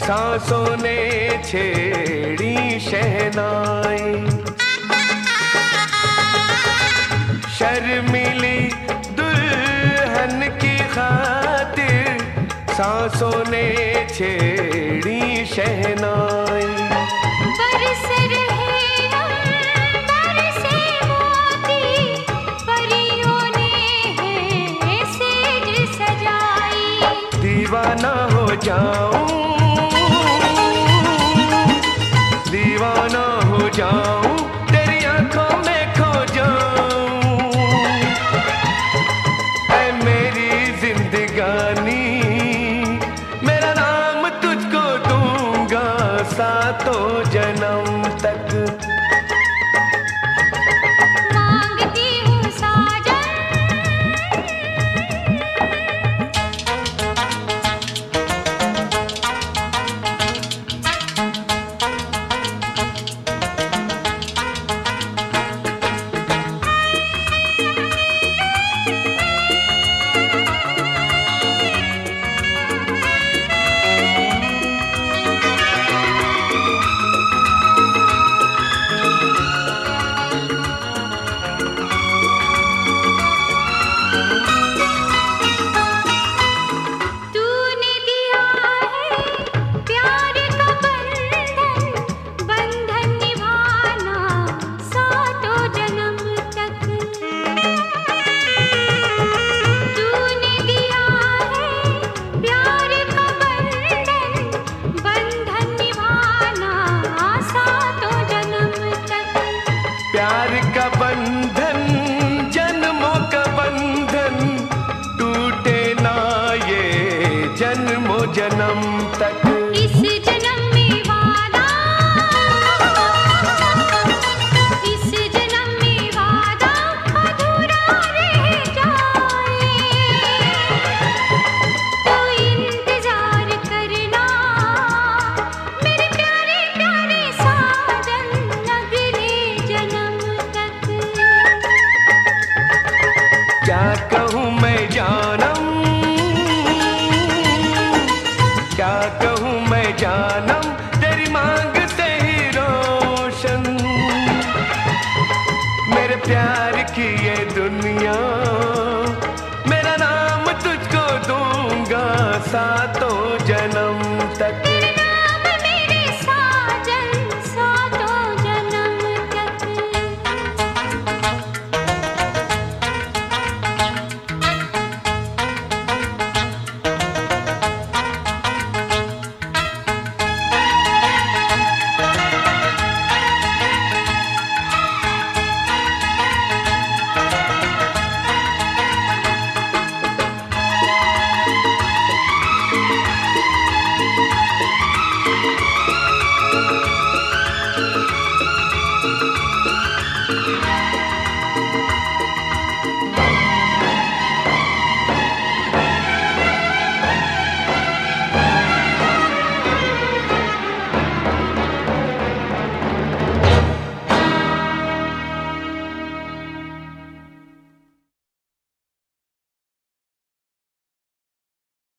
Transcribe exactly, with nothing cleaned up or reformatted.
सांसों ने छेड़ी शहनाई। शर्मीली दुल्हन की खातिर सांसों ने छेड़ी शहनाई। बरस रहे अंबर से मोती, परियों ने है सेज सजाई। दीवाना हो जाऊं, दीवाना हो जाऊं, तेरी आंखों में खो जाऊं। ऐ मेरी जिंदगानी, मेरा नाम तुझको दूंगा सातों जन्म तक। मांगती हूँ साजन, तूने दिया है प्यार का बंधन, बंधन निभाना सातों जन्म तक। तूने दिया है प्यार का बंधन, बंधन निभाना सातों जन्म तक। प्यार का बंधन, जन्मों का बंधन, टूटे ना ये जन्मों जन्म तक। इस जन्म में वादा, इस जन्म में वादा अधूरा रह जाए। तो इंतजार करना मेरे प्यारे प्यारे साजन, अगले जन्म तक। क्या कहूँ मैं जानम, क्या कहूँ मैं जानम, तेरी मांग से ही रोशन। मेरे प्यार